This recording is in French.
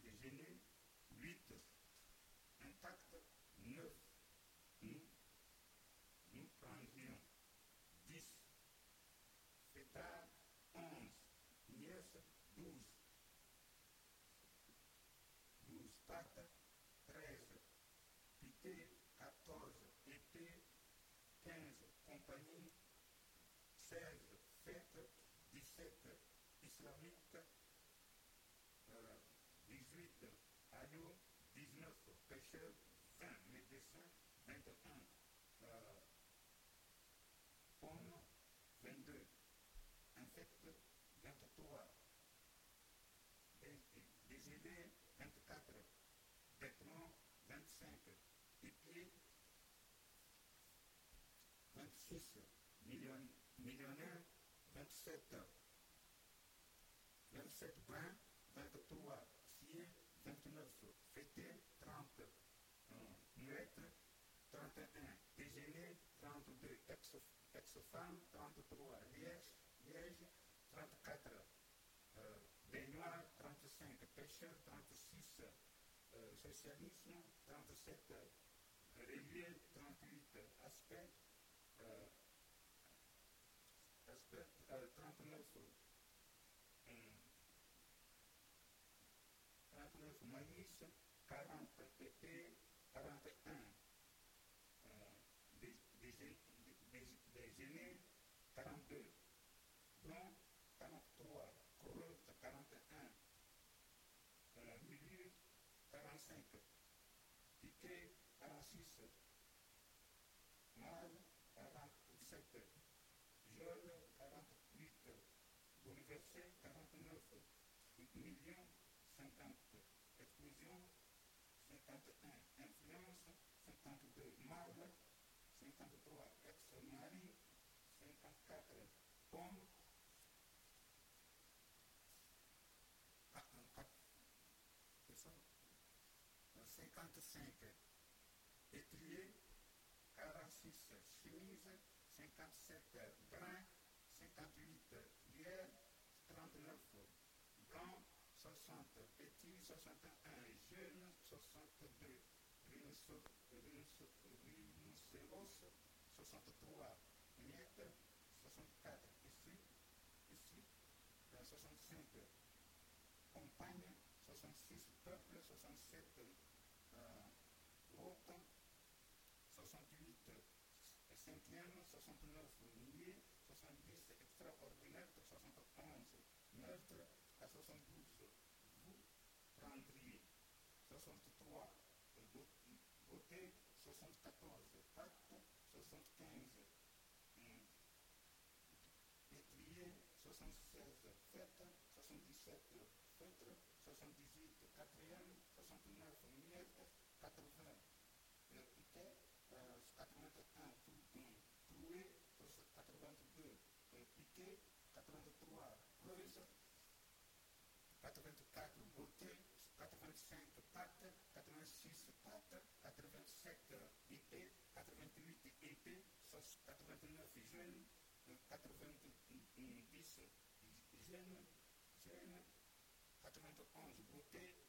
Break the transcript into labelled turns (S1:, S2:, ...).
S1: déjeuner, 8, intact, 9, nous prendrions 10, fêtard, 11, nièce, 12, pâte, 13, piqué, 14, été, 15, compagnie, 16, fête, 17, islamique, 18, agneau, 19, pêcheur, 20, médecin, 21, pomme, 22, infecte, 23, décédé, 24, vêtements, 25, épier, 26, millionnaire, 27, 27 brun, 23, scié, 29, fêté, 30, muette, 31, déjeuner, 32, ex-femme, 33, liège, 34, baignoire, 35, pêcheur, 36, socialisme, 37, relier, 38, aspect, 39, maïs, 40, été, 41, déjeuner, 42, blanc, 43, creuse, 41, milieu, 45, piqué, 46, mâle, 47, jaune, 48, bouleversé, 49, million, 50, explosion, 51, influence, 52, mâle, 53, ex-mari, 54, pomme, 55, étrier, 46, chemise, 57, brun, 58, lierre, 39, blanc, 60, petit, 61, jeune, 62, rhinocéros, 63, miette, 64, ici, 65, compagne, 66, peuple, 67, hôte, 68, cinquième, 69, nier, 70, extraordinaire, 71, neutre, à 72, vous prendriez, 63, beauté, 74, pacte, 75, étrier, 76, fête, 77, feutre, 78, quatrième, 69, miette, 80, piquet, 81, troué, 82, piqué, 83, creuse, 84, beauté, 85, pâte, 86, pâte, 87, épée, 88, épée, 89, jeune, 90, gêne, 91, beauté,